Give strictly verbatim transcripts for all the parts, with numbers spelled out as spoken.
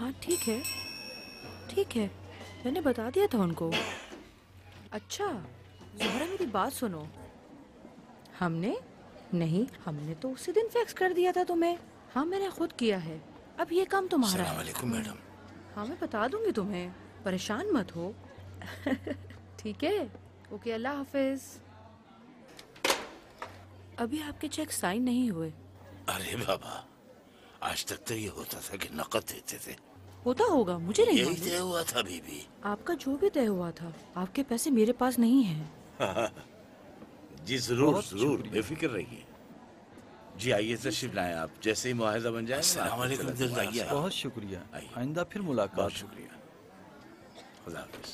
हाँ ठीक है, ठीक है, मैंने बता दिया था उनको। अच्छा ज़ोहरा मेरी बात सुनो, हमने नहीं हमने तो उसी दिन फिक्स कर दिया था तुम्हें। हाँ मैंने खुद किया है, अब ये काम तुम्हारा है। अस्सलामुअलैकुम मैडम। हाँ मैं बता दूंगी तुम्हें, परेशान मत हो। ठीक है, ओके, अल्लाह हाफिज। अभी आपके चेक साइन नहीं हुए। अरे बाबा, आज तक तो ये होता था कि नकद देते थे। होता होगा, मुझे नहीं यही मालूम। तय हुआ था बीबी। आपका जो भी तय हुआ था, आपके पैसे मेरे पास नहीं हैं। जी जरूर जरूर, बेफिक्र रहिए। जी आइए, तशरीफ लाएं आप। जैसे ही मुआहिदा बन जाए। अस्सलाम वालेकुम दिल, आइए। बहुत शुक्रिया, आइंदा फिर मुलाकात। बहुत शुक्रिया, खुदा हाफिज।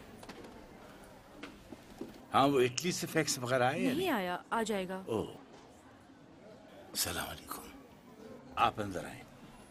हाँ वो इटली से फैक्स वगैरह आए या नहीं आया, आ जाएगा। ओह, अस्सलाम वालेकुम, आप अंदर आए।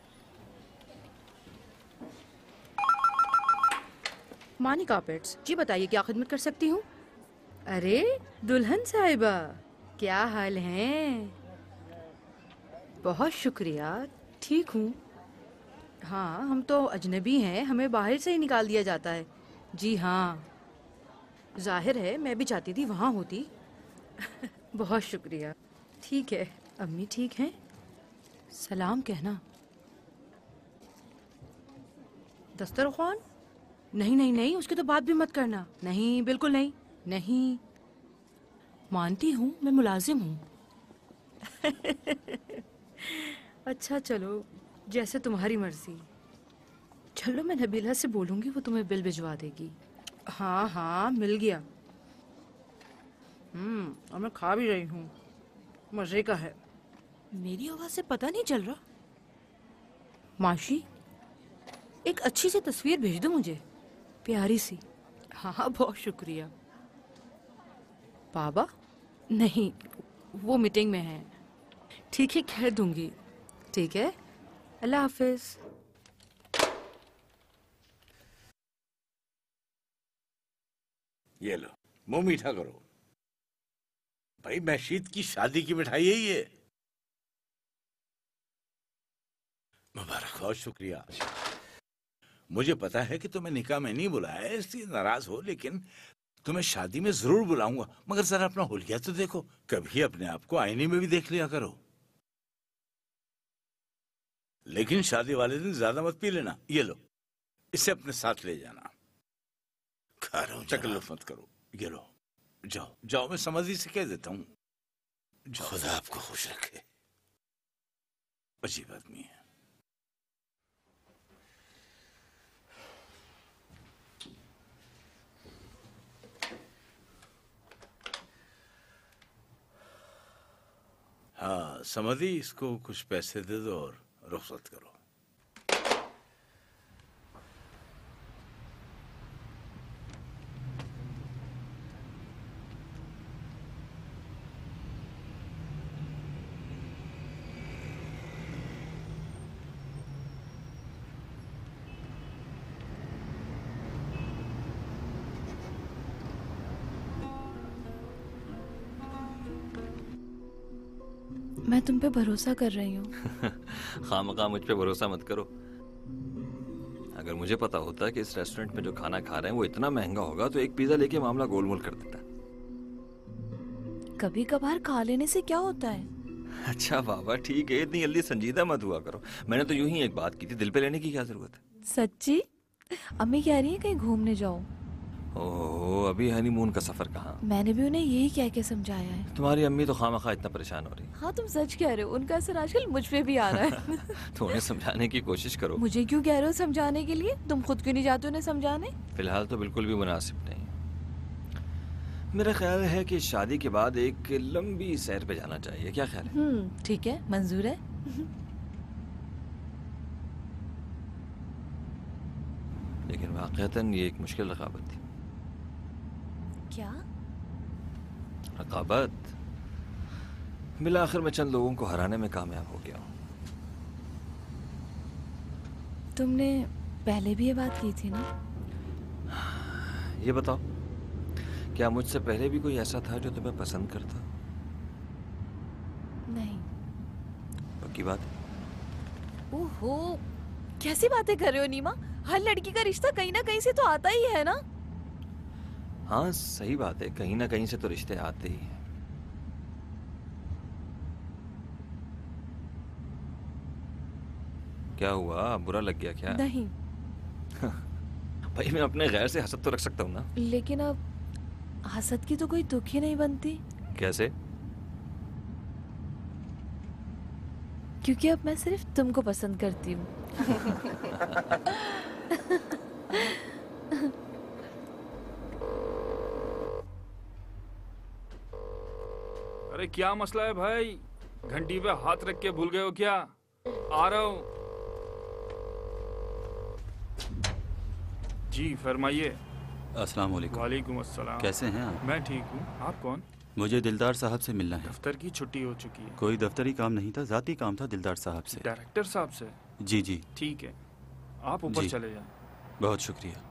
मानी कार्पेट्स, जी बताइए क्या खिदमत कर सकती हूँ। अरे दुल्हन साहिबा, क्या हाल है? बहुत शुक्रिया, ठीक हूँ। हाँ हम तो अजनबी हैं, हमें बाहर से ही निकाल दिया जाता है। जी हाँ, जाहिर है मैं भी चाहती थी वहाँ होती। बहुत शुक्रिया। ठीक है, अम्मी ठीक हैं? सलाम कहना। दस्तरखान? नहीं नहीं नहीं, उसकी तो बात भी मत करना। नहीं, बिल्कुल नहीं। नहीं, मानती हूँ मैं मुलाजिम हूँ। अच्छा चलो, जैसे तुम्हारी मर्जी। चलो मैं नबीला से बोलूँगी, वो तुम्हें बिल भिजवा देगी। हाँ हाँ मिल गया। हम्म, और मैं खा भी रही हूँ, मजे का है। मेरी आवाज से पता नहीं चल रहा। माशी, एक अच्छी सी तस्वीर भेज दो मुझे, प्यारी सी। हाँ हाँ बहुत शुक्रिया। बाबा? नहीं, वो मीटिंग में है। ठीक है, कह दूंगी। ठीक है, अल्लाह हाफिज। ये लो, मुंह मीठा करो भाई, मैशीद की शादी की मिठाई है ये। मुबारक, बहुत शुक्रिया। मुझे पता है कि तुम्हें निकाह में नहीं बुलाया है, इसलिए नाराज हो, लेकिन तुम्हें शादी में जरूर बुलाऊंगा। मगर जरा अपना हुलिया तो देखो, कभी अपने आप को आईने में भी देख लिया करो। लेकिन शादी वाले दिन ज्यादा मत पी लेना। ये लो, इसे अपने साथ ले जाना। खा रहा हूं, तकल्लुफ मत करो। ये लो, जाओ जाओ, मैं समझी से कह देता हूँ। खुदा आपको खुश रखे। अजीब आदमी है। हाँ समझी, इसको कुछ पैसे दे दो और रुखसत करो। मैं तुम पे भरोसा कर रही हूँ। खामखा मुझ पे भरोसा मत करो। अगर मुझे पता होता कि इस रेस्टोरेंट में जो खाना खा रहे हैं वो इतना महंगा होगा तो एक पिज्जा लेके मामला गोलमोल कर देता। कभी कभार खा लेने से क्या होता है? अच्छा बाबा ठीक है, इतनी जल्दी संजीदा मत हुआ करो। मैंने तो यूं ही एक बात की थी, दिल पे लेने की क्या जरूरत है। सच्ची? अम्मी कह रही है कहीं घूमने जाओ। ओह, अभी हनीमून का सफर कहाँ। मैंने भी उन्हें यही कह के समझाया है। तुम्हारी अम्मी तो खामखा इतना परेशान हो रही। हाँ तुम सच कह रहे हो, उनका असर आजकल मुझ पे भी आ रहा है। तो उन्हें समझाने की कोशिश करो। मुझे क्यों कह रहे हो समझाने के लिए? तुम खुद क्यों नहीं जाते उन्हें समझाने? फिलहाल तो बिल्कुल भी मुनासिब नहीं। मेरा ख्याल है कि शादी के बाद एक लंबी सैर पे जाना चाहिए। क्या ख्याल है? हम्म ठीक है, मंजूर है। लेकिन वाकईतन ये एक मुश्किल रकाबत थी। क्या रकाबत? मिला आखिर में चंद लोगों को हराने में कामयाब हो गया हूँ। तुमने पहले भी ये बात की थी ना? ये बताओ, क्या मुझसे पहले भी कोई ऐसा था जो तुम्हें पसंद करता? नहीं। पक्की बात? ओहो, कैसी बातें कर रहे हो नीमा? हर लड़की का रिश्ता कहीं ना कहीं से तो आता ही है ना। हाँ सही बात है, कहीं ना कहीं से तो रिश्ते आते ही हैं। क्या हुआ, बुरा लग गया क्या? नहीं। भाई मैं अपने गैर से हसद तो रख सकता हूँ ना। लेकिन अब हसद की तो कोई तुक ही नहीं बनती। कैसे? क्योंकि अब मैं सिर्फ तुमको पसंद करती हूँ। अरे क्या मसला है भाई? घंटी पे हाथ रख के भूल गए हो क्या? आ रहा हूँ। जी फरमाइए। अस्सलाम वालेकुम। वालेकुम अस्सलाम। कैसे हैं आप? मैं ठीक हूँ, आप कौन? मुझे दिलदार साहब से मिलना है। दफ्तर की छुट्टी हो चुकी है। कोई दफ्तरी काम नहीं था, जाती काम था दिलदार साहब से। डायरेक्टर साहब से? जी जी। ठीक है, आप ऊपर जी। चले जाएं। बहुत शुक्रिया।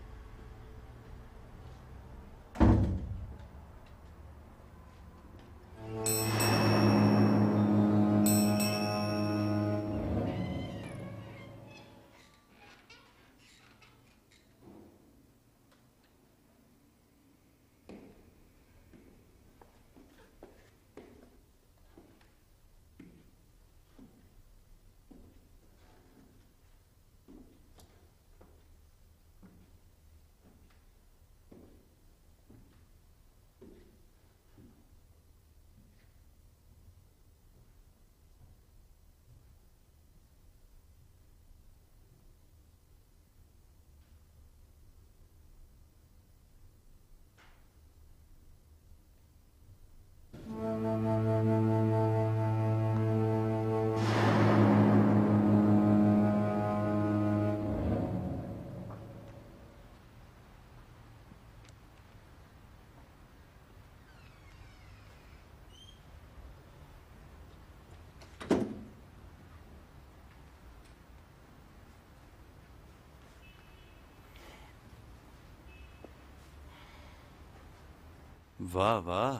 वाह वाह,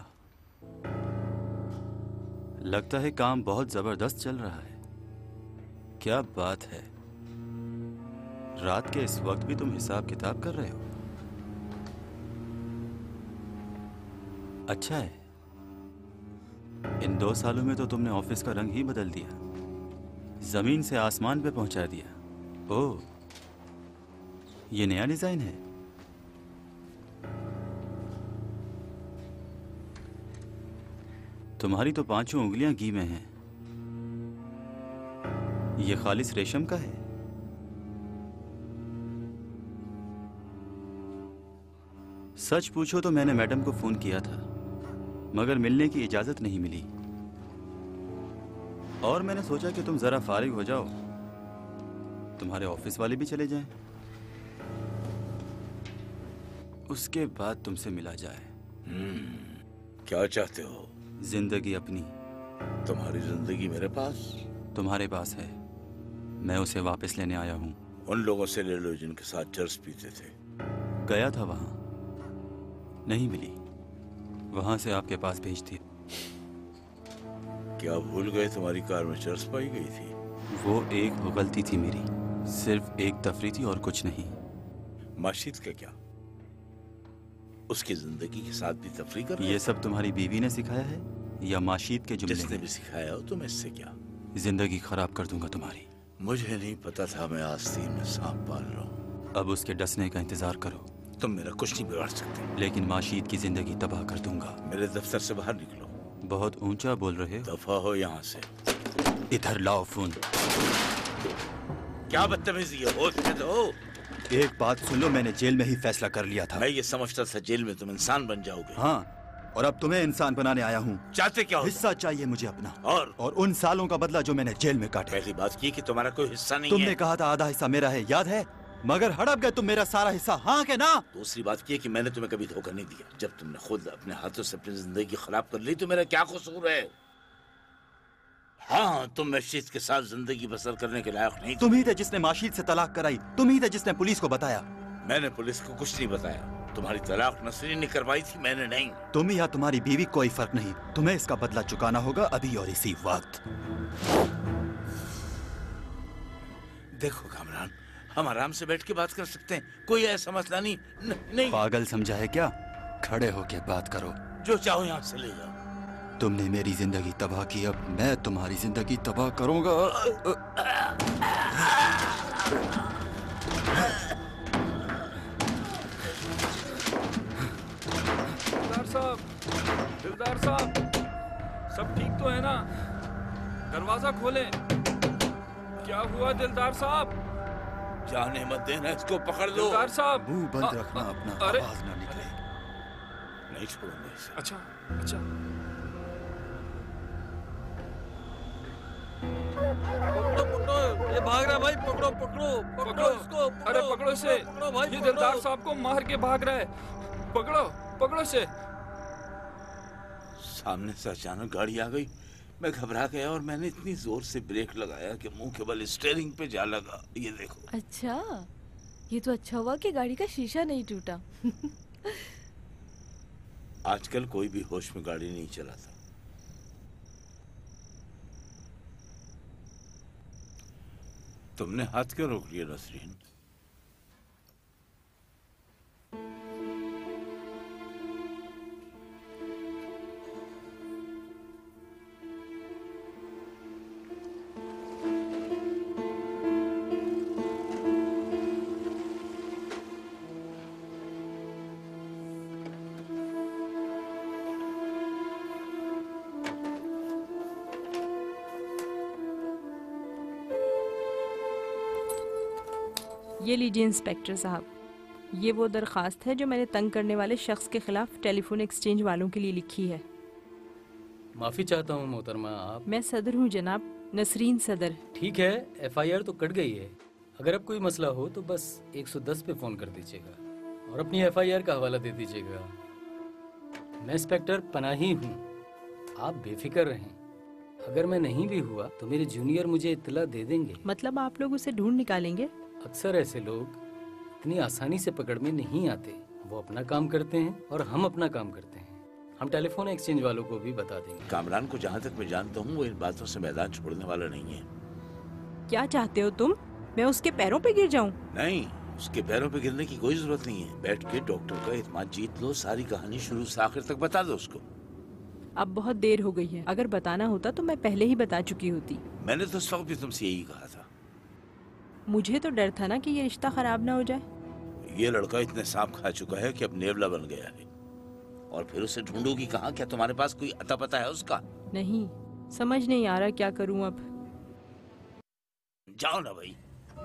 लगता है काम बहुत जबरदस्त चल रहा है। क्या बात है, रात के इस वक्त भी तुम हिसाब किताब कर रहे हो? अच्छा है, इन दो सालों में तो तुमने ऑफिस का रंग ही बदल दिया, जमीन से आसमान पे पहुंचा दिया। ओह, ये नया डिजाइन है। तुम्हारी तो पांचों उंगलियां घी में हैं। ये खालिस रेशम का है? सच पूछो तो मैंने मैडम को फोन किया था, मगर मिलने की इजाजत नहीं मिली। और मैंने सोचा कि तुम जरा फारिग हो जाओ, तुम्हारे ऑफिस वाले भी चले जाएं, उसके बाद तुमसे मिला जाए। क्या चाहते हो? जिंदगी अपनी। तुम्हारी जिंदगी मेरे पास? तुम्हारे पास है, मैं उसे वापस लेने आया हूँ। उन लोगों से ले लो जिनके साथ चर्च पीते थे। गया था वहां, नहीं मिली, वहां से आपके पास भेज दी। क्या भूल गए तुम्हारी कार में चर्च पाई गई थी? वो एक गलती थी मेरी, सिर्फ एक तफरी थी और कुछ नहीं। माशिद का क्या? उसकी जिंदगी के साथ भी तफरी कर रहे ये हो? सब तुम्हारी बीवी ने सिखाया है या माशीद के जुमले? जिसने भी सिखाया हो तुम इससे क्या? जिंदगी खराब कर दूंगा तुम्हारी। मुझे नहीं पता था मैं आस्तीन में सांप पाल रहा हूँ। अब उसके डसने का इंतजार करो। तुम मेरा कुछ नहीं बिगाड़ सकते। लेकिन माशीद की जिंदगी तबाह कर दूंगा। मेरे दफ्तर से बाहर निकलो। बहुत ऊंचा बोल रहे हो। दफा हो यहाँ से। इधर लाओ फोन। क्या बदतमीजी है, होश में तो हो। एक बात सुन लो, मैंने जेल में ही फैसला कर लिया था। मैं ये समझता था जेल में तुम इंसान बन जाओगे। हाँ, और अब तुम्हें इंसान बनाने आया हूँ। चाहते क्या हो? हिस्सा चाहिए मुझे अपना। और और उन सालों का बदला जो मैंने जेल में काटे। पहली बात की कि तुम्हारा कोई हिस्सा नहीं तुमने है। कहा था आधा हिस्सा मेरा है, याद है? मगर हड़प गए तुम मेरा सारा हिस्सा, हाँ के ना? दूसरी बात की कि मैंने तुम्हें कभी धोखा नहीं दिया। जब तुमने खुद अपने हाथों से अपनी जिंदगी खराब कर ली तो मेरा क्या कसूर है? हाँ, तुम माशीद के साथ जिंदगी बसर करने के लायक नहीं। तुम ही थे जिसने माशीद से तलाक कराई, तुम ही थे जिसने पुलिस को बताया। मैंने पुलिस को कुछ नहीं बताया। तुम्हारी तलाक नसरीन ने करवाई थी, मैंने नहीं। तुम या तुम्हारी बीवी, कोई फर्क नहीं। तुम्हें इसका बदला चुकाना होगा अभी और इसी वक्त। देखो कामरान, हम आराम से बैठ के बात कर सकते हैं, कोई ऐसा मसला नहीं। न, नहीं पागल समझा है क्या? खड़े होके बात करो। जो चाहो यहाँ से ले जाओ। तुमने मेरी जिंदगी तबाह की, अब मैं तुम्हारी जिंदगी तबाह करूंगा। दिलदार साहब, दिलदार साहब, सब ठीक तो है ना? दरवाजा खोलें। क्या हुआ दिलदार साहब? जाने मत देना, इसको पकड़ लो। दिलदार साहब, मुंह बंद अ- रखना अ- अपना, अरे आवाज ना निकले। नहीं छोड़ूंगा इसे। अच्छा अच्छा। पकड़ो पकड़ो, ये भाग रहा है भाई, पकड़ो पकड़ो पकड़ो पकड़ो इसको, अरे पकड़ो इसे। पकड़ो भाई, ये पकड़ो। दिलदार साहब को मार के भाग रहा है। पकड़ो पकड़ो इसे। सामने से अचानक गाड़ी आ गई, मैं घबरा गया और मैंने इतनी जोर से ब्रेक लगाया कि मुंह के बल स्टीयरिंग पे जा लगा। ये देखो। अच्छा, ये तो अच्छा हुआ कि गाड़ी का शीशा नहीं टूटा। आजकल कोई भी होश में गाड़ी नहीं चलाता। तुमने हाथ क्यों रोक लिया नसरीन? ये लीजिए इंस्पेक्टर साहब, ये वो दरख्वास्त है जो मैंने तंग करने वाले शख्स के खिलाफ टेलीफोन एक्सचेंज वालों के लिए लिखी है। माफ़ी चाहता हूँ मोहतरमा, आप। मैं सदर हूँ जनाब, नसरीन सदर। ठीक है, एफ आई आर तो कट गई है। अगर अब कोई मसला हो तो बस एक सौ दस पे फ़ोन कर दीजिएगा और अपनी एफ आई आर का हवाला दे दीजिएगा। मैं इंस्पेक्टर पनाही हूँ, आप बेफिक्र रहें। अगर मैं नहीं भी हुआ तो मेरे जूनियर मुझे इत्तला दे देंगे। मतलब आप लोग उसे ढूंढ निकालेंगे? अक्सर ऐसे लोग इतनी आसानी से पकड़ में नहीं आते। वो अपना काम करते हैं और हम अपना काम करते हैं। हम टेलीफोन एक्सचेंज वालों को भी बता देंगे। कामरान को जहाँ तक मैं जानता हूँ वो इन बातों से मैदान छोड़ने वाला नहीं है। क्या चाहते हो तुम? मैं उसके पैरों पे गिर जाऊं? नहीं, उसके पैरों पे गिरने की कोई जरूरत नहीं है। बैठ के डॉक्टर का इत्मीनान जीत लो, सारी कहानी शुरू से आखिर तक बता दो उसको। अब बहुत देर हो गई है, अगर बताना होता तो मैं पहले ही बता चुकी होती। मैंने तो उस वक्त भी तुमसे यही कहा था। मुझे तो डर था ना कि ये रिश्ता खराब ना हो जाए। ये लड़का इतने सांप खा चुका है कि अब नेवला बन गया है, और फिर उसे ढूंढोगी कहाँ? क्या तुम्हारे पास कोई अता पता है उसका? नहीं, समझ नहीं आ रहा क्या करूं अब। जाओ ना भाई।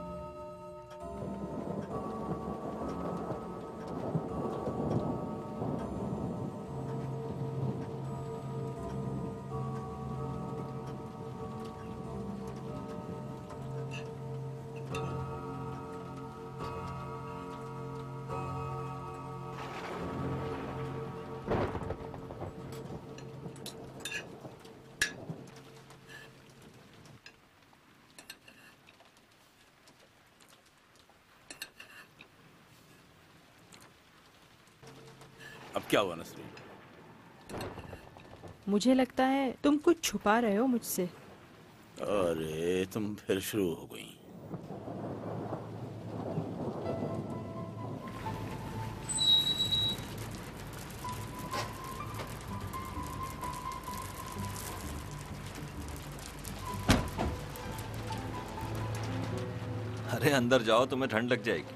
अब क्या हुआ नसरीन? मुझे लगता है तुम कुछ छुपा रहे हो मुझसे। अरे तुम फिर शुरू हो गई। अरे अंदर जाओ, तुम्हें ठंड लग जाएगी।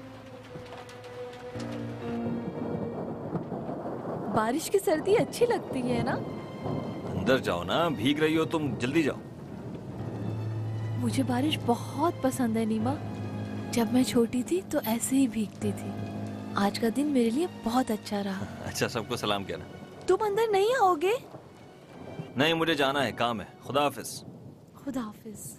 बारिश की सर्दी अच्छी लगती है ना? अंदर जाओ ना, भीग रही हो तुम, जल्दी जाओ। मुझे बारिश बहुत पसंद है नीमा। जब मैं छोटी थी तो ऐसे ही भीगती थी। आज का दिन मेरे लिए बहुत अच्छा रहा। अच्छा, सबको सलाम कहना। तुम अंदर नहीं आओगे? नहीं, मुझे जाना है, काम है। खुदा हाफिज। खुदा हाफिज।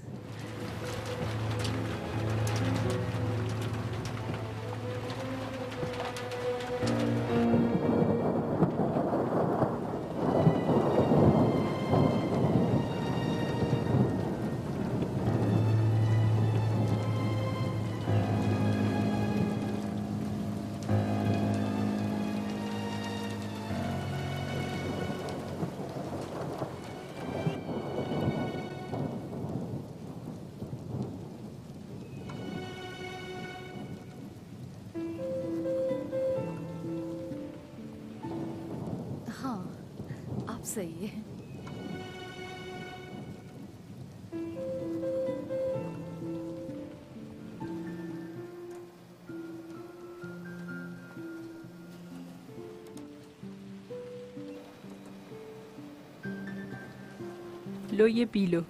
सही है। लो ये पी लो।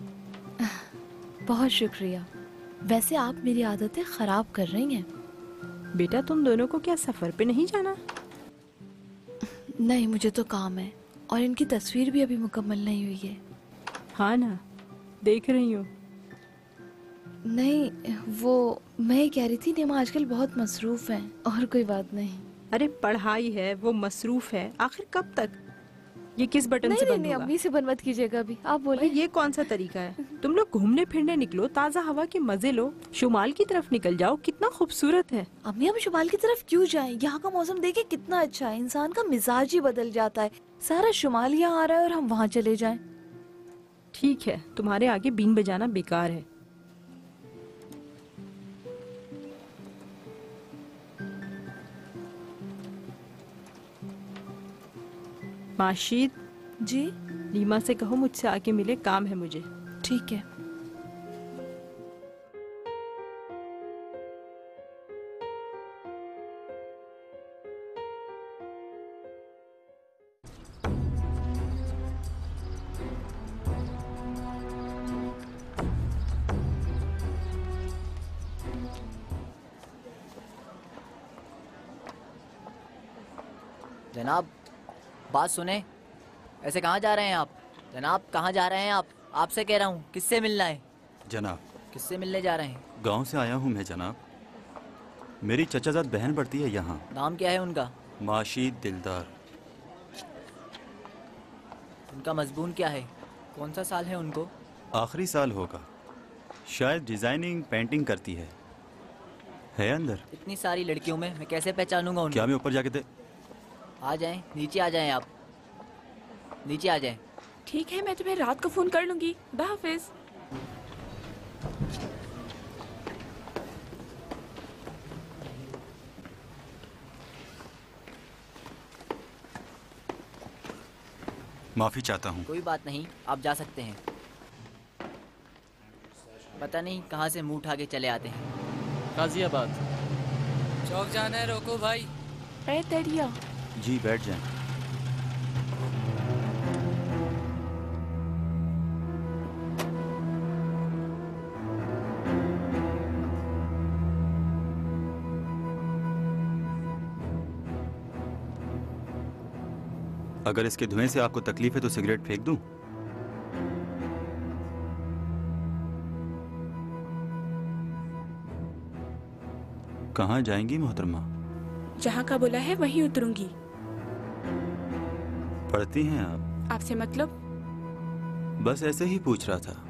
बहुत शुक्रिया। वैसे आप मेरी आदतें खराब कर रही हैं। बेटा तुम दोनों को क्या सफर पे नहीं जाना? नहीं, मुझे तो काम है और इनकी तस्वीर भी अभी मुकम्मल नहीं हुई है। हाँ ना, देख रही हूँ। नहीं, वो मैं ही कह रही थी नीमा आजकल बहुत मसरूफ हैं। और कोई बात नहीं। अरे पढ़ाई है, वो मसरूफ है, आखिर कब तक? ये किस बटन नहीं से नहीं बंद नहीं, होगा? अम्मी से बंद मत कीजिएगा अभी, आप अरे बोलिए। ये कौन सा तरीका है? तुम लोग घूमने फिरने निकलो, ताज़ा हवा के मजे लो, शुमाल की तरफ निकल जाओ, कितना खूबसूरत है। अम्मी हम शुमाल की तरफ क्यों जाएं? यहाँ का मौसम देखिए कितना अच्छा है, इंसान का मिजाज ही बदल जाता है। सारा शुमाल यहाँ आ रहा है और हम वहाँ चले जाएं। ठीक है, तुम्हारे आगे बीन बजाना बेकार है। माशीद जी नीमा से कहो मुझसे आके मिले, काम है मुझे। ठीक है। जनाब बात सुने, ऐसे कहाँ जा रहे हैं आप? जनाब कहाँ जा रहे हैं आप? आपसे कह रहा हूँ, किससे मिलना है? जनाब किससे मिलने जा रहे हैं? गांव से आया हूँ मैं जनाब। मेरी चचाजाद बहन पढ़ती है यहाँ। नाम क्या है उनका? माशीद दिलदार। उनका मजबून क्या है? कौन सा साल है उनको? आखिरी साल होगा, शायद डिजाइनिंग पेंटिंग करती है। है अंदर? इतनी सारी लड़कियों में मैं कैसे पहचानूंगा उनको? क्या मैं ऊपर जाके दे? आ जाएं, नीचे आ जाएं, आप नीचे आ जाएं। ठीक है, मैं तुम्हें रात को फोन कर लूंगी। खुदा हाफिज। माफी चाहता हूँ। कोई बात नहीं, आप जा सकते हैं। पता नहीं कहाँ से मुंह उठा के चले आते हैं। गाजियाबाद चौक जाना है, रोको भाई। अरे तेरिया। जी बैठ जाएं। अगर इसके धुएं से आपको तकलीफ है तो सिगरेट फेंक दूं? कहाँ जाएंगी मोहतरमा? जहाँ का बोला है वहीं उतरूंगी। पढ़ती हैं आप? आपसे मतलब? बस ऐसे ही पूछ रहा था।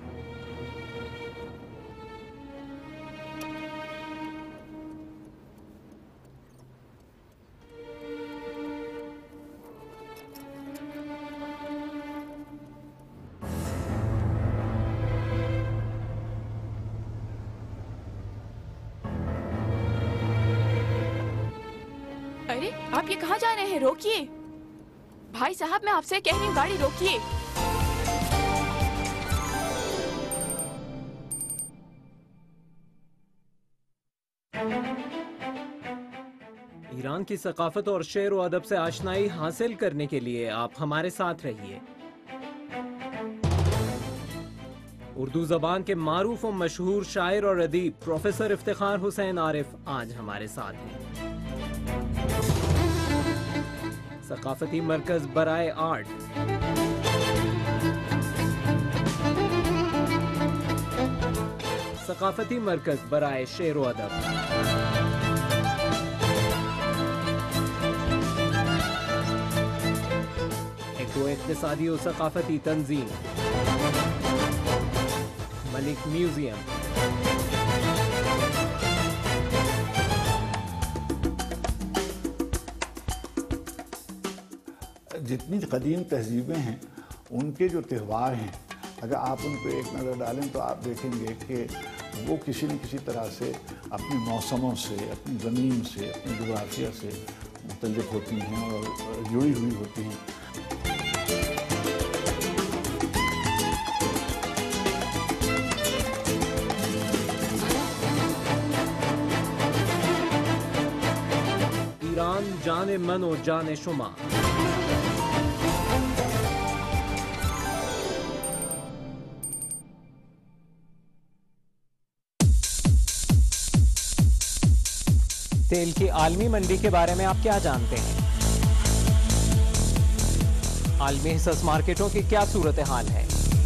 अरे आप ये कहाँ जा रहे हैं? रोकिए भाई साहब, मैं आपसे कह रही हूँ, गाड़ी रोकिए। ईरान की सकाफत और शेर व अदब से आशनाई हासिल करने के लिए आप हमारे साथ रहिए। उर्दू जबान के मारूफ और मशहूर शायर और अदीब प्रोफेसर इफ्तिखार हुसैन आरिफ आज हमारे साथ हैं। सकाफती मरकज बराए आर्ट, सकाफती मरकज बराए शेर व अदब, एको इक़्तिसादी और सकाफती तंजीम, मलिक म्यूजियम, जितनी कदीम तहजीबें हैं उनके जो त्यौहार हैं, अगर आप उन पर एक नज़र डालें तो आप देखेंगे कि वो किसी न किसी तरह से अपने मौसमों से, अपनी ज़मीन से, अपनी जोग्राफिया से मुतल्लिक़ होती हैं और जुड़ी हुई होती हैं। जान मन और जान शुमा। तेल की आलमी मंडी के बारे में आप क्या जानते हैं? आलमी हिस्सा मार्केटों की क्या सूरत हाल है?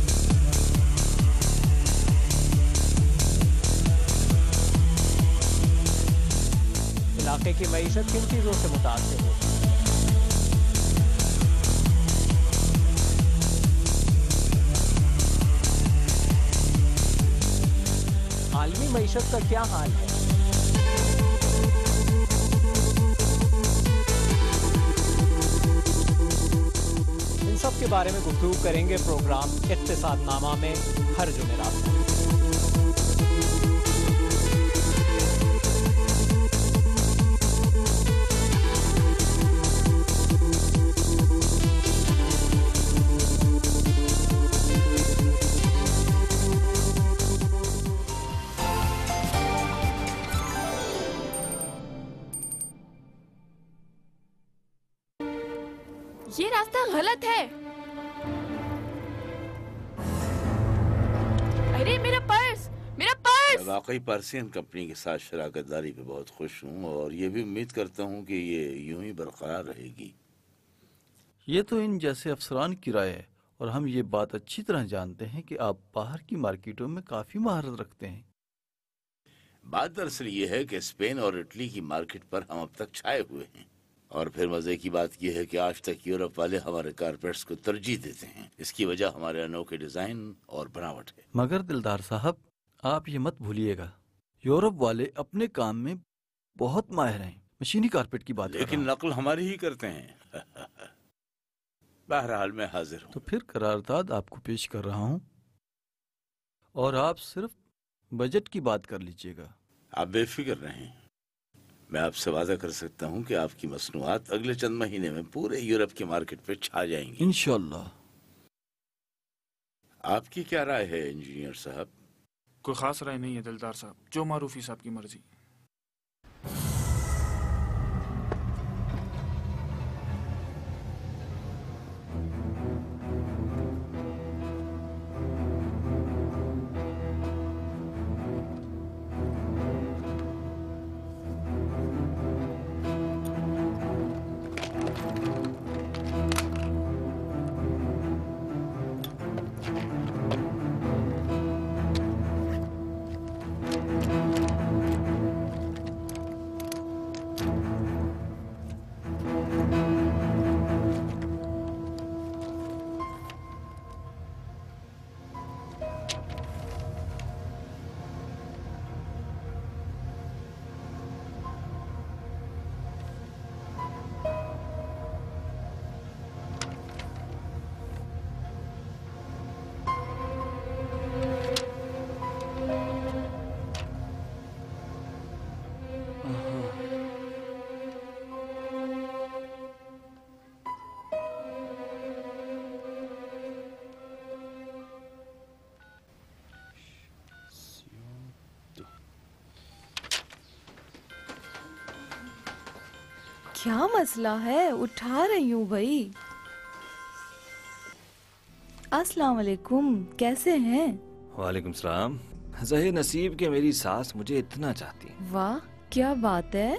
इलाके की मईशत किन चीजों से मुतासिर है? आलमी मईशत का क्या हाल है? इन सब के बारे में गुफ्तगू करेंगे प्रोग्राम इक्तिसादनामा में हर जुमेरात को। ये रास्ता गलत है। अरे मेरा पर्स, मेरा पर्स! मैं वाकई पर्सियन कंपनी के साथ शराकतदारी पे बहुत खुश हूँ और ये भी उम्मीद करता हूँ कि ये यूं ही बरकरार रहेगी। ये तो इन जैसे अफसरान की राय है और हम ये बात अच्छी तरह जानते हैं कि आप बाहर की मार्केटों में काफी महारत रखते हैं। बात दरअसल ये है कि स्पेन और इटली की मार्केट पर हम अब तक छाए हुए हैं और फिर मजे की बात यह है कि आज तक यूरोप वाले हमारे कारपेट्स को तरजीह देते हैं। इसकी वजह हमारे अनोखे डिजाइन और बनावट है। मगर दिलदार साहब, आप ये मत भूलिएगा, यूरोप वाले अपने काम में बहुत माहिर हैं। मशीनी कारपेट की बात, लेकिन नकल हमारी ही करते हैं। बहरहाल मैं हाजिर हूँ। तो फिर करारदाद आपको पेश कर रहा हूँ और आप सिर्फ बजट की बात कर लीजिएगा। आप बेफिक्र रहें, मैं आपसे वादा कर सकता हूँ कि आपकी मसनूआत अगले चंद महीने में पूरे यूरोप की मार्केट पे छा जाएंगी इंशाअल्लाह। आपकी क्या राय है इंजीनियर साहब? कोई खास राय नहीं है दिलदार साहब, जो मारूफी साहब की मर्जी। क्या मसला है? उठा रही हूँ भाई। अस्सलाम वालेकुम, कैसे हैं? वालेकुम सलाम। ज़हे नसीब के मेरी सास मुझे इतना चाहती है। वाह, क्या बात है।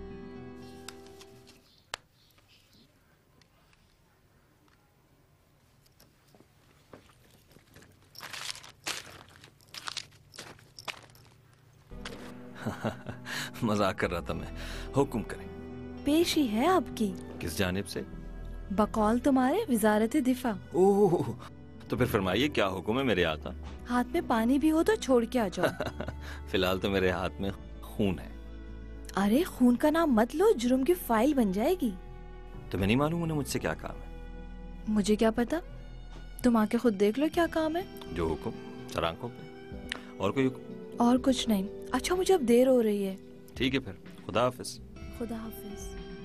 मजाक कर रहा था मैं। हुक्म करें। पेशी है आपकी। किस जानिब से? बकौल तुम्हारे वजारत दिफा। ओह, तो फिर फरमाइए क्या हुक्म है मेरे आता? हाथ में पानी भी हो तो छोड़ के आ जाओ। फिलहाल तो मेरे हाथ में खून है। अरे खून का नाम मत लो, जुर्म की फाइल बन जाएगी। तुम्हें नहीं मालूम उन्हें मुझसे क्या काम है? मुझे क्या पता, तुम आके खुद देख लो क्या काम है। जो हुक्म, सर आंखों पे। और कोई हुक्म? और कुछ नहीं। अच्छा मुझे अब देर हो रही है। ठीक है फिर, खुदा हाफिज। खुदा हाफिज।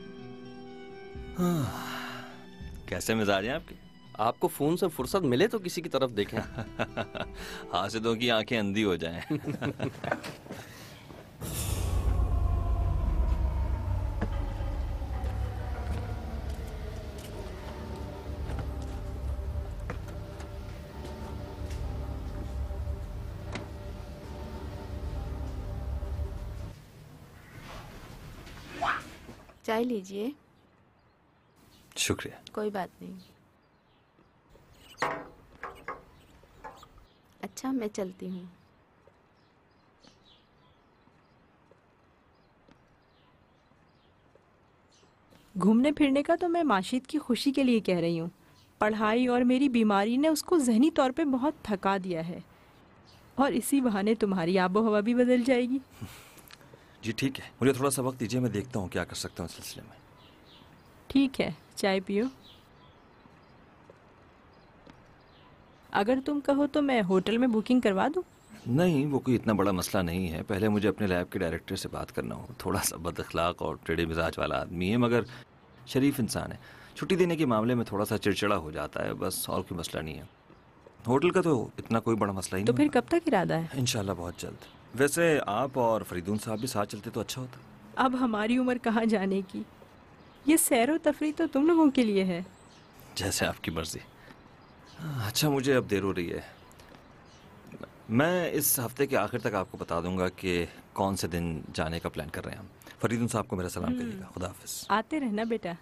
कैसे मिजाज हैं आपके? आपको फोन से फुर्सत मिले तो किसी की तरफ देखें। हासिदों की आंखें अंधी हो जाएं। चाय लीजिए। शुक्रिया। कोई बात नहीं। अच्छा, मैं चलती हूँ। घूमने फिरने का तो मैं माशिद की खुशी के लिए कह रही हूँ। पढ़ाई और मेरी बीमारी ने उसको जहनी तौर पे बहुत थका दिया है, और इसी बहाने तुम्हारी आबो हवा भी बदल जाएगी। जी ठीक है, मुझे थोड़ा सा वक्त दीजिए, मैं देखता हूँ क्या कर सकता हूँ इस सिलसिले में। ठीक है, चाय पियो। अगर तुम कहो तो मैं होटल में बुकिंग करवा दूँ। नहीं, वो कोई इतना बड़ा मसला नहीं है। पहले मुझे अपने लैब के डायरेक्टर से बात करना हो। थोड़ा सा बद अखलाक और टेढ़े मिजाज वाला आदमी है, मगर शरीफ इंसान है। छुट्टी देने के मामले में थोड़ा सा चिड़चिड़ा हो जाता है, बस, और कोई मसला नहीं है। होटल का तो इतना कोई बड़ा मसला ही नहीं। तो फिर कब तक इरादा है? इंशाल्लाह बहुत जल्द। वैसे आप और फरीदून साहब भी साथ चलते तो अच्छा होता। अब हमारी उम्र कहाँ जाने की, ये सैर व तफरी तो तुम लोगों के लिए है। जैसे आपकी मर्जी। अच्छा, मुझे अब देर हो रही है। मैं इस हफ्ते के आखिर तक आपको बता दूंगा कि कौन से दिन जाने का प्लान कर रहे हैं हम। फरीदून साहब को मेरा सलाम करिएगा। खुदा हाफिज। आते रहना बेटा।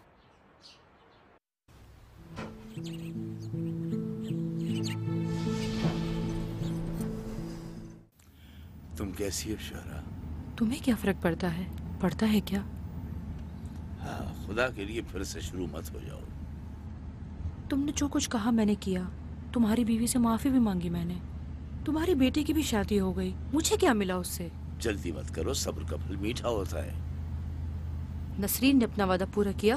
तुम कैसी हो शोहरा? तुम्हें क्या फर्क पड़ता है? पड़ता है क्या? हाँ, खुदा के लिए फिर से शुरू मत हो जाओ। तुमने जो कुछ कहा मैंने किया। तुम्हारी बीवी से माफी भी मांगी मैंने। तुम्हारी बेटी की भी शादी हो गई, मुझे क्या मिला उससे? जल्दी मत करो, सब्र का फल मीठा होता है। नसरीन ने अपना वादा पूरा किया?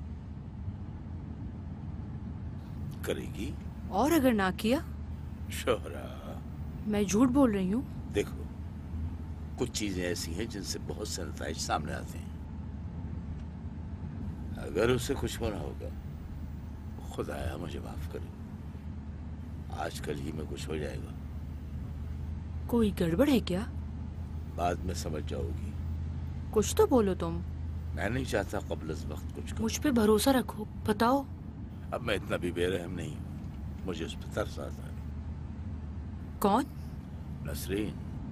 करेगी। और अगर ना किया? शोहरा, मैं झूठ बोल रही हूँ? देखो, कुछ चीजें ऐसी हैं जिनसे बहुत से नताइज सामने आते हैं। अगर उसे कुछ होना होगा, खुदाया मुझे माफ करे, आजकल ही में कुछ हो जाएगा। कोई गड़बड़ है क्या? बाद में समझ जाओगी। कुछ तो बोलो तुम। मैं नहीं चाहता कब्ल इस वक्त कुछ करो। मुझ पे भरोसा रखो, बताओ। अब मैं इतना भी बेरहम नहीं हूँ, मुझे उस पर तरस आता है। कौन? नसरीन।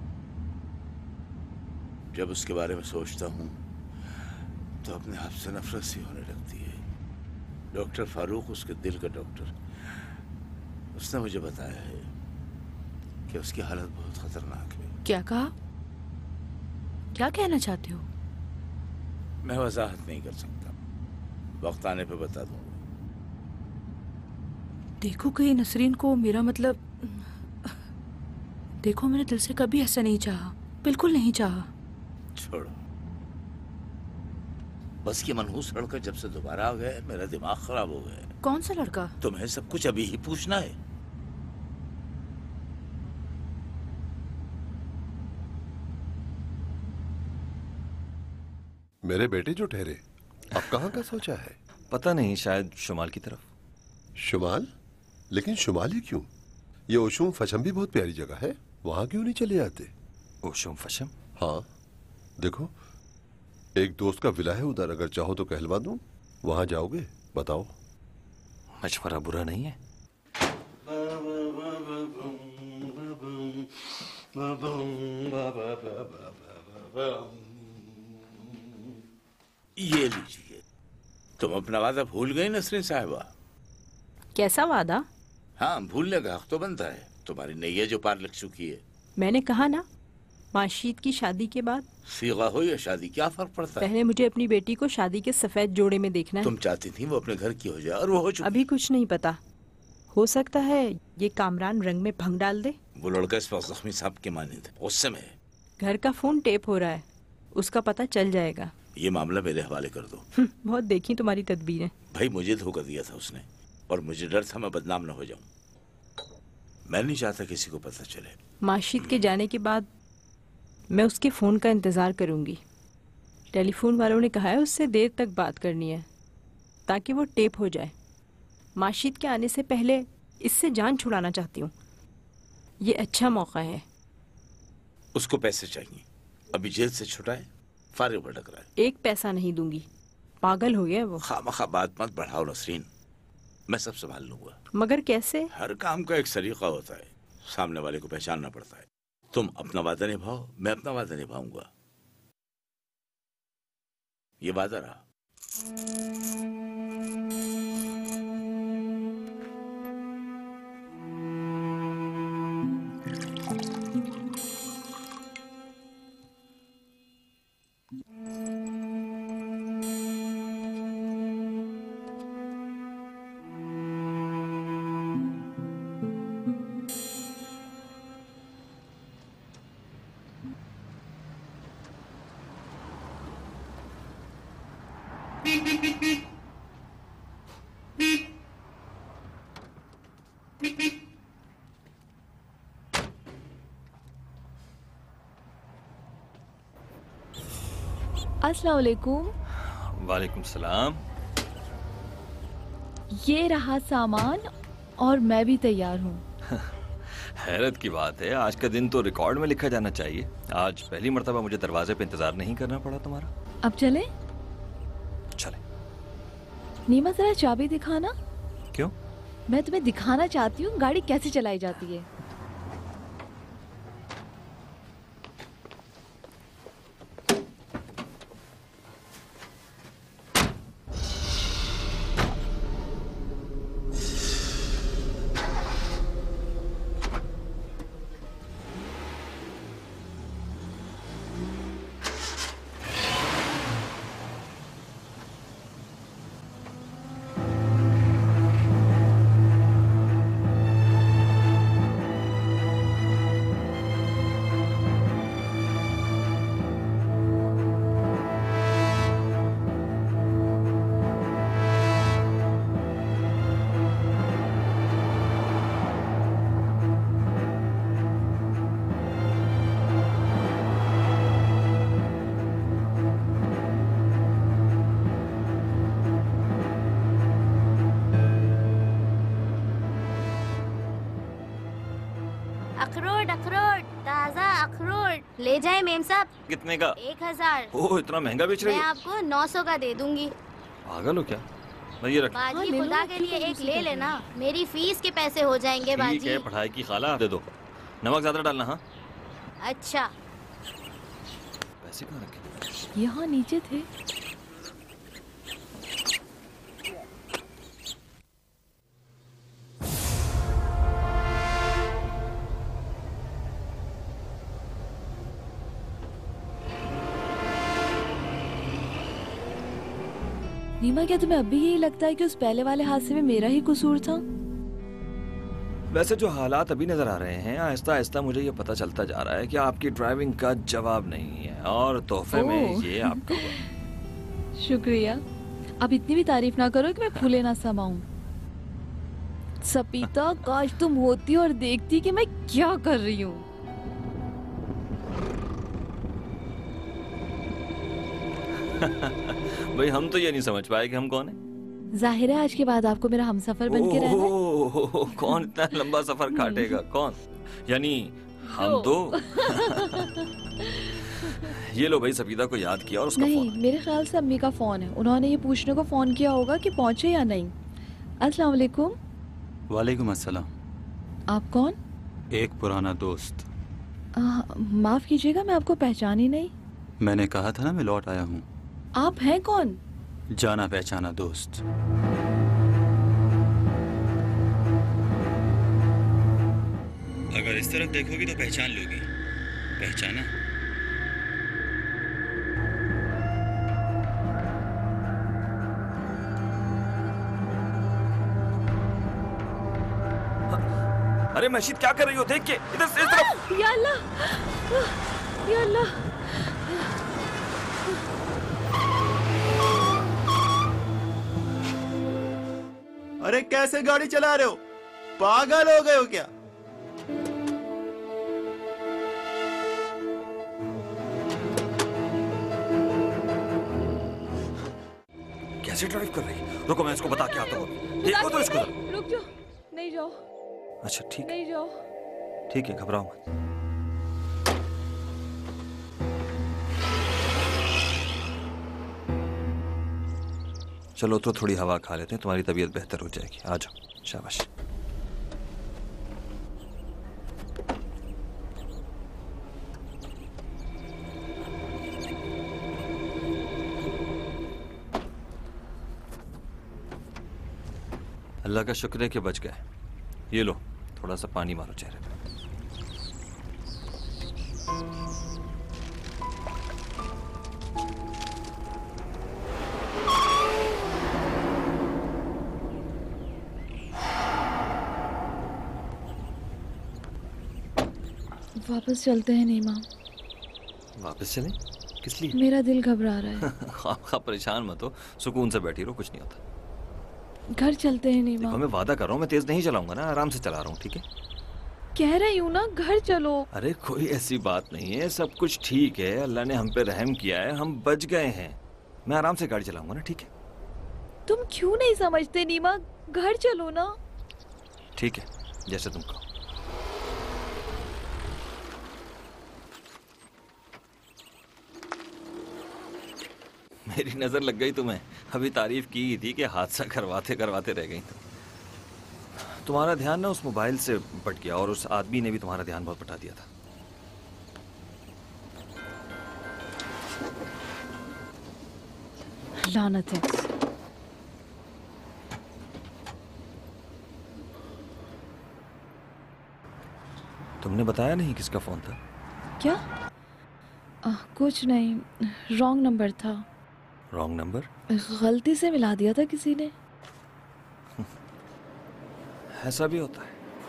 जब उसके बारे में सोचता हूँ तो अपने आप से नफरत सी होने लगती है। डॉक्टर फारूक, उसके दिल का डॉक्टर, उसने मुझे बताया है कि उसकी हालत बहुत खतरनाक है। क्या कहा? क्या कहना चाहते हो? मैं वजाहत नहीं कर सकता, वक्त आने पे बता दूंगा। देखो कहीं नसरीन को मेरा मतलब, देखो मैंने दिल से कभी ऐसा नहीं चाहा, बिल्कुल नहीं चाहा। छोड़ो, बस ये मनहूस लड़का जब से दोबारा आ गया मेरा दिमाग खराब हो गया। कौन सा लड़का? तुम्हें सब कुछ अभी ही पूछना है? मेरे बेटे जो ठहरे, अब कहाँ का सोचा है? पता नहीं, शायद शुमाल की तरफ। शुमाल? लेकिन शुमाल ही क्यों? ये ओशुम फशम भी बहुत प्यारी जगह है, वहां क्यों नहीं चले जाते? ओशुम फशम? हाँ, देखो, एक दोस्त का विला है उधर, अगर चाहो तो कहलवा दूं। वहां जाओगे? बताओ। मशवरा बुरा नहीं है। ये लीजिए। तुम अपना वादा भूल गई नसरीन साहिबा। कैसा वादा? हाँ, भूलने का हक तो बनता है। तुम्हारी नैया जो पार लग चुकी है। मैंने कहा ना, माशीद की शादी के बाद। सीगा हो या शादी, क्या फर्क पड़ता है? पहले मुझे अपनी बेटी को शादी के सफेद जोड़े में देखना है। तुम चाहती थी वो अपने घर की हो जाए और वो हो चुकी। अभी कुछ नहीं पता, हो सकता है ये कामरान रंग में भंग डाल दे। वो लड़का इस वक्त जख्मी साहब के मानद है, उस समय। घर का फोन टेप हो रहा है, उसका पता चल जाएगा। ये मामला मेरे हवाले कर दो। बहुत देखी तुम्हारी तदबीरें। भाई, मुझे धोखा दिया था उसने, और मुझे डर था मैं बदनाम न हो जाऊं। मैं नहीं चाहता किसी को पता चले। माशीद के जाने के बाद मैं उसके फोन का इंतजार करूंगी। टेलीफोन वालों ने कहा है उससे देर तक बात करनी है ताकि वो टेप हो जाए। माशीद के आने से पहले इससे जान छुड़ाना चाहती हूँ। ये अच्छा मौका है। उसको पैसे चाहिए, अभी जेल से छुटाए, फारिग भटक रहा है। एक पैसा नहीं दूंगी, पागल हो गया वो। खामखा बात मत बढ़ाओ नसरीन, मैं सब संभाल लूंगा। मगर कैसे? हर काम का एक सलीका होता है, सामने वाले को पहचानना पड़ता है। तुम अपना वादा निभाओ, मैं अपना वादा निभाऊंगा। ये वादा रहा। अस्सलाम वालेकुम। वालेकुम सलाम। ये रहा सामान और मैं भी तैयार हूँ। हैरत की बात है, आज का दिन तो रिकॉर्ड में लिखा जाना चाहिए। आज पहली मर्तबा मुझे दरवाजे पे इंतजार नहीं करना पड़ा तुम्हारा। अब चले? चले। नीमा जरा चाबी दिखाना। क्यों? मैं तुम्हें दिखाना चाहती हूँ गाड़ी कैसे चलाई जाती है। अखरोट अखरोट ताजा अखरोट ले जाए मेम साहब। कितने का? एक हजार। ओह इतना महंगा बेच रही मैं हो? आपको नौ सौ का दे दूंगी। पागल हो क्या? मैं ये रख। बाजी खुदा के लिए एक ले लेना, मेरी फीस के पैसे हो जाएंगे ठीक बाजी। है, पढ़ाई की खाला दे दो। नमक ज्यादा डालना। हाँ अच्छा। पैसे कहाँ रखे? यहाँ नीचे थे। नीमा, क्या तुम्हें अब भी यही लगता है कि उस पहले वाले हादसे में मेरा ही कसूर था? वैसे जो हालात अभी नजर आ रहे हैं, आहिस्ता आहिस्ता मुझे ये पता चलता जा रहा है कि आपकी ड्राइविंग का जवाब नहीं है और तोहफे में ये आपका। शुक्रिया। अब इतनी भी तारीफ ना करो कि मैं फूले ना समाऊं। सपीता, काश तुम होती और देखती कि मैं क्या कर रही हूँ। भाई हम तो ये नहीं समझ पाए कि हम कौन है। जाहिर है आज के बाद आपको मेरा हमसफर बन के रहना है। ओह, कौन इतना लंबा सफर काटेगा? कौन? यानी हम दो। ये लो भाई, सफीदा को याद किया और उसका नहीं, फोन। मेरे ख्याल से अम्मी का फोन है। उन्होंने ये पूछने को फोन किया होगा कि पहुंचे या नहीं। अस्सलाम वालेकुम। वालेकुम अस्सलाम। आप कौन? एक पुराना दोस्त। आ, माफ कीजिएगा, मैं आपको पहचानी नहीं। मैंने कहा था ना मैं लौट आया हूँ। आप हैं कौन? जाना पहचाना दोस्त। अगर इस तरफ देखोगी तो पहचान लोगी। पहचाना? अरे मशीद, क्या कर रही हो? देख के इधर से इस तरफ। या अल्लाह, या अल्लाह। अरे कैसे गाड़ी चला रहे हो? पागल हो गए हो क्या? कैसे ड्राइव कर रही है? रुको मैं इसको बता के आता हूँ। देखो तो इसको। रुक जाओ, नहीं जाओ। अच्छा ठीक नहीं जाओ। ठीक है, घबराओ मत। चलो तो थोड़ी हवा खा लेते हैं, तुम्हारी तबीयत बेहतर हो जाएगी। आ जाओ, शाबाश। अल्लाह का शुक्र है कि बच गए। ये लो, थोड़ा सा पानी मारो चेहरे पे। वापस चलते हैं नीमा। वापस चलें? किस लिए? मेरा दिल घबरा रहा है। खाम खा परेशान मत हो, सुकून से बैठी रहो, कुछ नहीं होता। घर चलते हैं नीमा। देखो मैं वादा कर रहा हूँ, मैं तेज नहीं चलाऊंगा ना, आराम से चला रहा हूँ, ठीक है? कह रही हूँ ना, घर चलो। अरे कोई ऐसी बात नहीं है, सब कुछ ठीक है, अल्लाह ने हम पे रहम किया है, हम बच गए हैं। मैं आराम से गाड़ी चलाऊंगा ना, ठीक है? तुम क्यों नहीं समझते नीमा, घर चलो ना। ठीक है, जैसे तुम कहो। मेरी नजर लग गई तुम्हें, अभी तारीफ की ही थी कि हादसा करवाते करवाते रह गई तुम। तुम्हारा ध्यान ना उस मोबाइल से भट गया और उस आदमी ने भी तुम्हारा ध्यान बहुत भटा दिया था। लानत है। तुमने बताया नहीं किसका फोन था? क्या? आ, कुछ नहीं, रॉन्ग नंबर था। Wrong number? गलती से मिला दिया था किसी ने। ऐसा भी होता है।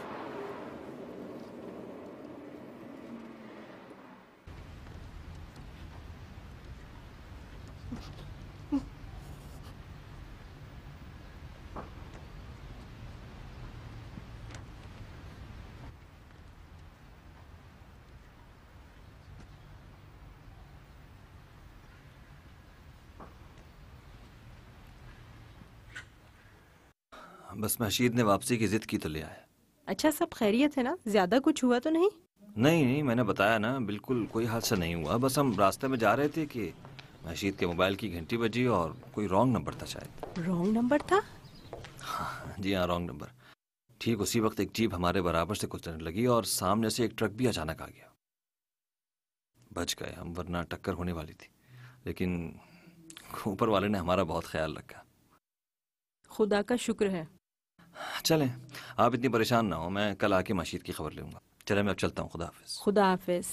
बस मशीद ने वापसी की जिद की तो ले आया। अच्छा, सब खैरियत है ना? ज्यादा कुछ हुआ तो नहीं? नहीं नहीं, मैंने बताया ना, बिल्कुल कोई हादसा नहीं हुआ। बस हम रास्ते में जा रहे थे कि मशीद के मोबाइल की घंटी बजी और कोई रॉन्ग नंबर था शायद। रॉन्ग नंबर था? हाँ जी हाँ, रॉन्ग नंबर। ठीक उसी वक्त एक जीप हमारे बराबर से गुजरने लगी और सामने से एक ट्रक भी अचानक आ गया। बच गए हम, वरना टक्कर होने वाली थी। लेकिन ऊपर वाले ने हमारा बहुत ख्याल रखा। खुदा का शुक्र है। चलें, आप इतनी परेशान ना हो, मैं कल आके मशीद की खबर लूंगा। चले, मैं अब चलता हूँ। खुदा हाफिज। खुदा हाफिज।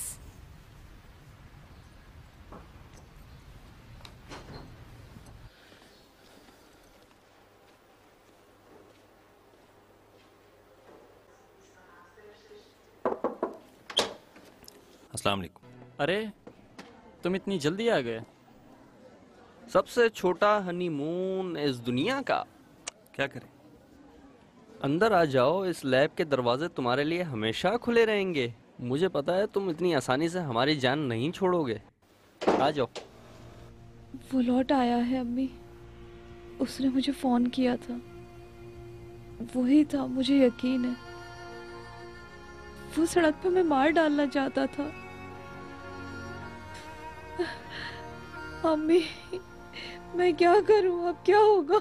अस्सलाम वालेकुम। अरे तुम इतनी जल्दी आ गए? सबसे छोटा हनीमून इस दुनिया का। क्या करें? अंदर आ जाओ, इस लैब के दरवाजे तुम्हारे लिए हमेशा खुले रहेंगे। मुझे पता है तुम इतनी आसानी से हमारी जान नहीं छोड़ोगे। आ जाओ। वो लौट आया है अम्मी, उसने मुझे फोन किया था। वही था, मुझे यकीन है। वो सड़क पे मैं मार डालना चाहता था। अम्मी, मैं क्या करूं? अब क्या होगा?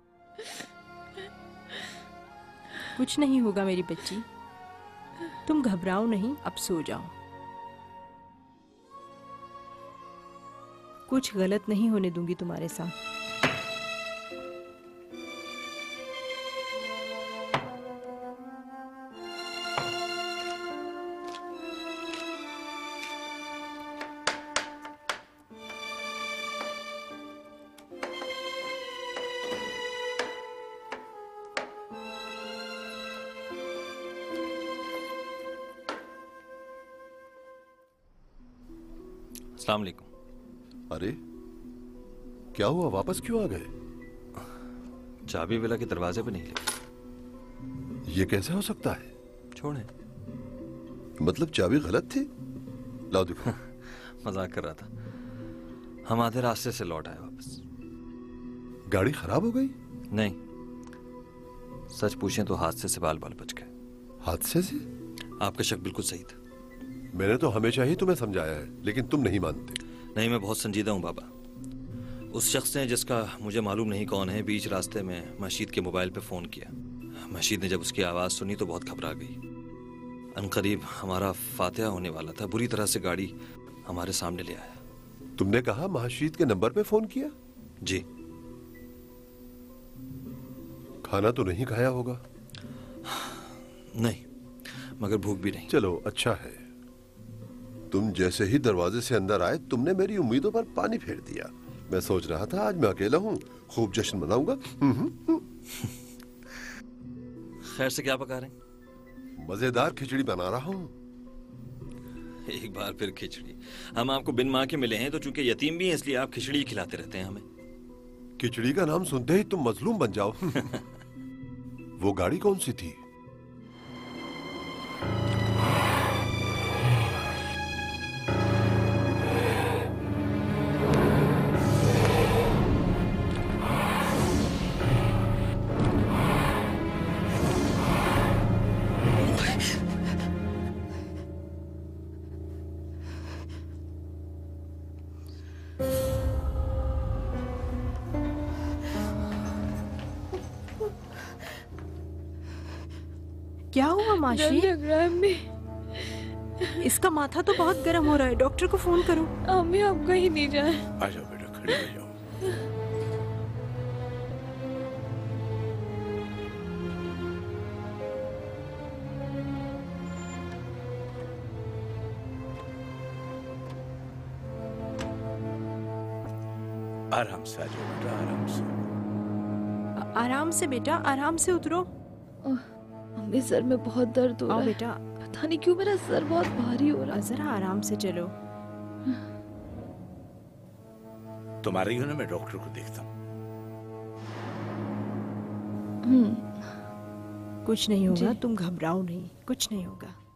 कुछ नहीं होगा मेरी बच्ची, तुम घबराओ नहीं, अब सो जाओ। कुछ गलत नहीं होने दूंगी तुम्हारे साथ। अस्सलाम वालेकुम। अरे क्या हुआ, वापस क्यों आ गए? चाबी विला के दरवाजे पे नहीं लगी। ये कैसे हो सकता है? छोड़े। मतलब चाबी गलत थी? लाओ दिखो। मजाक कर रहा था। हम आधे रास्ते से लौट आए वापस। गाड़ी खराब हो गई? नहीं, सच पूछें तो हादसे से बाल बाल बच गए। हादसे से? आपका शक बिल्कुल सही था। मैंने तो हमेशा ही तुम्हें समझाया है, लेकिन तुम नहीं मानते। नहीं, मैं बहुत संजीदा हूँ बाबा। उस शख्स ने, जिसका मुझे मालूम नहीं कौन है, बीच रास्ते में मशीद के मोबाइल पे फ़ोन किया। मशीद ने जब उसकी आवाज़ सुनी तो बहुत घबरा गई। अनकरीब हमारा फातिहा होने वाला था, बुरी तरह से गाड़ी हमारे सामने ले आया। तुमने कहा मशीद के नंबर पे फ़ोन किया? जी। खाना तो नहीं खाया होगा? नहीं, मगर भूख भी नहीं। चलो अच्छा है। तुम जैसे ही दरवाजे से अंदर आए तुमने मेरी उम्मीदों पर पानी फेर दिया। मैं सोच रहा था आज मैं अकेला हूँ, खूब जश्न मनाऊंगा। खैर से क्या पका रहे हैं? मजेदार खिचड़ी बना रहा हूँ। एक बार फिर खिचड़ी। हम आपको बिन माँ के मिले हैं, तो चूंकि यतीम भी हैं इसलिए आप खिचड़ी खिलाते रहते हैं हमें। खिचड़ी का नाम सुनते ही तुम मजलूम बन जाओ। वो गाड़ी कौन सी थी? क्या हुआ माशी? डर लग रहा है अम्मी। इसका माथा तो बहुत गर्म हो रहा है, डॉक्टर को फोन करो। अम्मी आप कहीं नहीं जाए। आ जाओ बेटा, खड़ी हो जाओ। आराम से आ जाओ बेटा, आराम से। आराम से बेटा, आराम से उतरो। अम्मी सर में बहुत दर्द हो रहा है। बेटा, पता नहीं क्यों मेरा सर बहुत भारी हो रहा है। जरा आराम से चलो। तुम आ रही हो ना, मैं डॉक्टर को देखता हूँ। कुछ नहीं होगा, तुम घबराओ नहीं, कुछ नहीं होगा।